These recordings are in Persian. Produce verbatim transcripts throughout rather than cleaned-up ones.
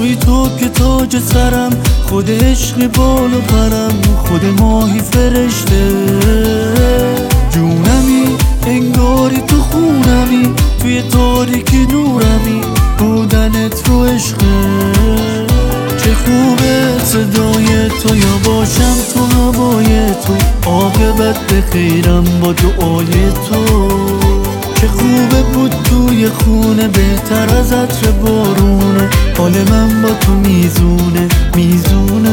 توی تو که تاج سرم، خود عشق بال و پرم، خود ماهی فرشته جونمی، انگاری تو خونمی، توی تاریکی نورمی، بودنت رو عشقه. چه خوبه صدای تو، یا باشم تو هوای تو، عاقبت بخیرم با دعای تو. چه خوبه بود توی خونه، بهتر از عطر بارونه، حال من با تو میزونه میزونه.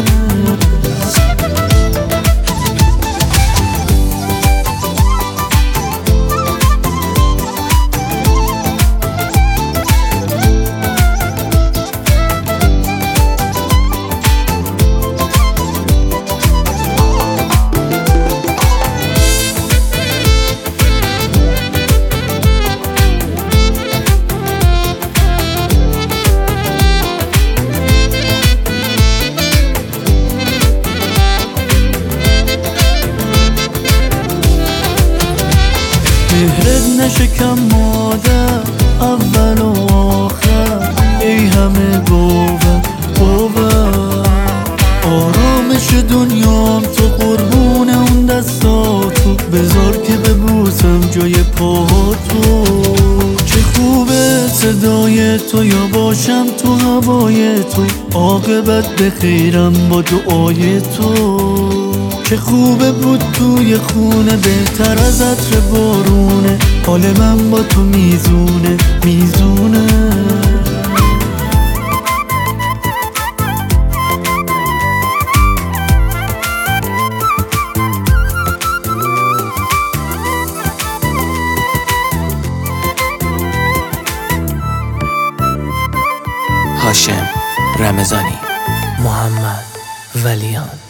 مهرت نشکم مادر، اول و آخر، ای همه باور باور. آرامش دنیام تو، قربون اون دستاتو، بذار که ببوسم جای پاهاتو. چه خوبه صدای تو، یا باشم تو هوای تو، عاقبت بخیرم با دعای تو. چه خوبه بود توی خونه، بهتر از عطر بارونه، حال من با تو میزونه میزونه. هاشم رمضانی، محمد ولیان.